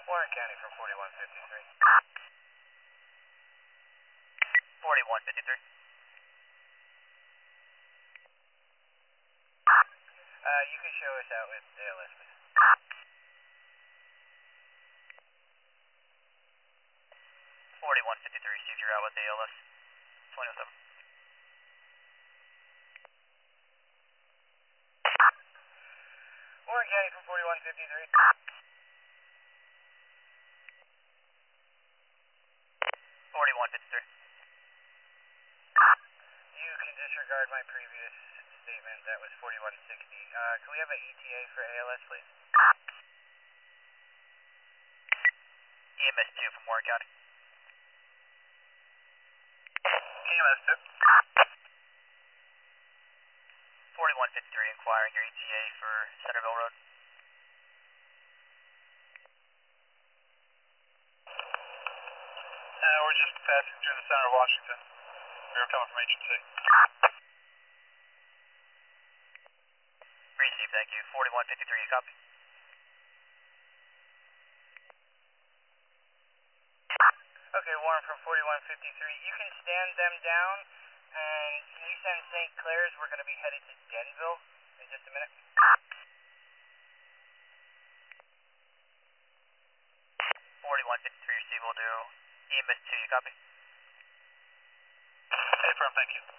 Warren County from 4153. 4153. You can show us out with ALS, please. 4153, see if you're out with ALS. 2007. Warren County from 4153. 4153. You can disregard my previous statement. That was 4160. Can we have an ETA for ALS, please? EMS 2 from Warren County. EMS 2. 4153, inquiring your ETA for Centerville Road. We're just passing through the center of Washington. We were coming from HMC. Receive, thank you. 4153, you copy? Okay, Warren from 4153. You can stand them down, and can you send St. Clair's? We're going to be headed to Denville in just a minute. 4153, receive, will do. EMS 2, you copy? Hey, firm, thank you.